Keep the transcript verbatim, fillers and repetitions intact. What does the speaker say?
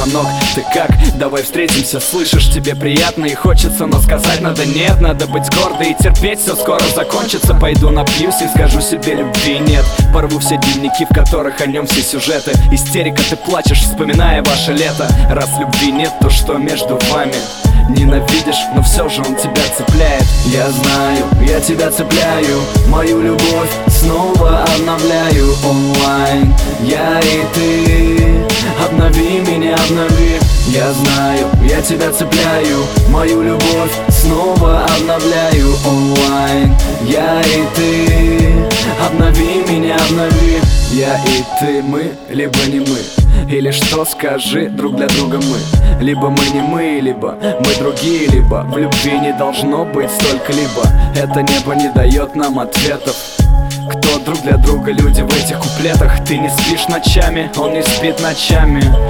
звонок. Ты как? Давай встретимся, слышишь, тебе приятно и хочется, но сказать надо нет. Надо быть гордой и терпеть, все скоро закончится. Пойду напьюсь и скажу себе любви нет. Порву все дневники, в которых о нем все сюжеты. Истерика, ты плачешь, вспоминая ваше лето. Раз любви нет, то что между вами? Ненавидишь, но все же он тебя цепляет. Я знаю, я тебя цепляю, мою любовь снова обновляю онлайн. Я и ты, обнови меня, обнови. Я знаю, я тебя цепляю, мою любовь снова обновляю онлайн. Я и ты, обнови меня, обнови. Я и ты, мы, либо не мы. Или что, скажи, друг для друга мы. Либо мы не мы, либо мы другие. Либо в любви не должно быть столько-либо. Это небо не дает нам ответов. Кто друг для друга люди в этих куплетах? Ты не спишь ночами, он не спит ночами.